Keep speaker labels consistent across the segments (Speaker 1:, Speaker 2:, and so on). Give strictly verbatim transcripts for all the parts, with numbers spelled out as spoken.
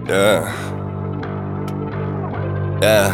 Speaker 1: Yeah. Yeah.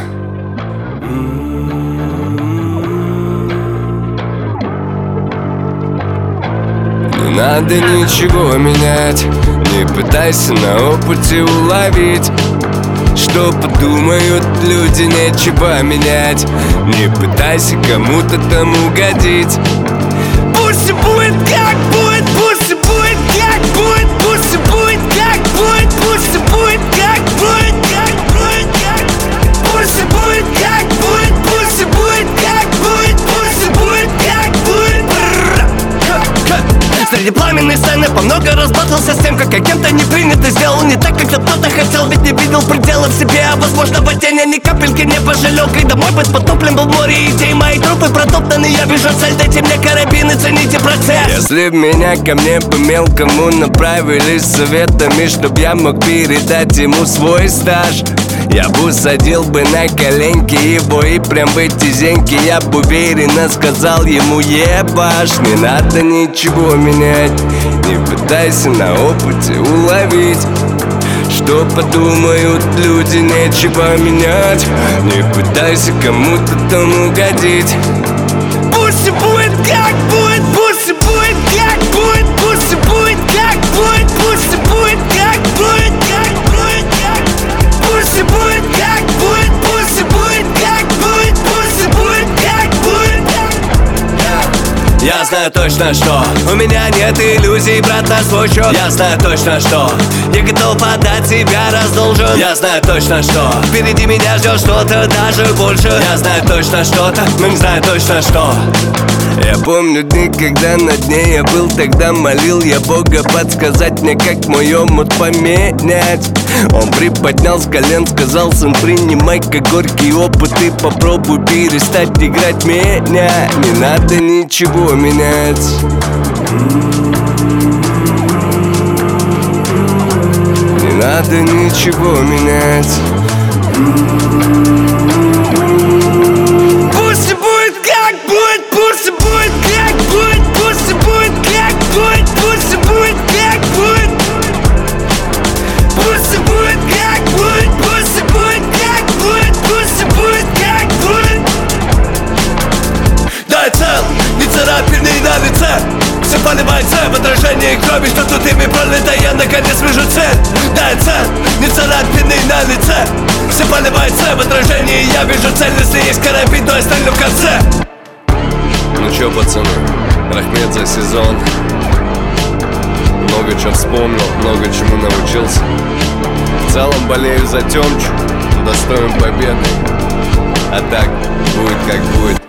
Speaker 1: Не надо ничего менять, не пытайся на опыте уловить, что подумают люди, нечего менять. Не пытайся кому-то там угодить. Пусть будет как будет, пусть будет как будет, пусть будет как будет, пусть будет как будет, как будет, как пусть будет как будет, пусть будет как будет, пусть будет как будет. Среди пламенной сцены по много раз батлился с тем, как агента не принято. Сделал не так, как кто-то хотел, ведь не видел предела в себе. А возможно в тени ни капельки не пожалел. Когда мой быть потоплен был в море идей, мои трупы протоптаны, я вижу цель, дайте мне карабины, цените процесс. Если б меня ко мне бы мелкому направили с советами, чтоб я мог передать ему свой стаж, я бы садил бы на коленки его и прям в эти зеньки я бы уверенно сказал ему: ебаш, не надо ничего менять, не пытайся на опыте уловить, что подумают люди, нечего менять. Не пытайся кому-то там угодить. Пусть будет как будет, пусть будет как будет, пусть будет как будет, пусть будет как будет, как будет, как пусть будет как будет, пусть будет как будет, пусть будет как будет. Я знаю точно, что у меня нет иллюзий, брат, на свой счет. Я знаю точно, что я готов отдать себя, раз должен. Я знаю точно, что впереди меня ждет что-то даже больше. Я знаю точно что-то, но не знаю точно что. Я помню дни, когда на дне я был, тогда молил я Бога подсказать мне, как мой омут поменять. Он приподнял с колен, сказал: сын, принимай как горький опыт и попробуй перестать играть меня. Не надо ничего менять. Не надо ничего менять. Пусть будет как будет, пусть будет как будет, пусть будет как будет, пусть будет как будет, пусть будет как будет, пусть будет как будет, пусть будет как будет. Дай цел, не царапины на лице, все поливается в отражении крови, что тут ими пролито, я наконец вижу цель. Дай цель, не царапины на лице, все поливается в отражении, я вижу цель. Если есть карабин, то я стрелю в конце. Ну чё, пацаны, Рахмет за сезон. Много чего вспомнил, много чему научился. В целом болею за Тёмчу, достоин победы. А так, будет как будет.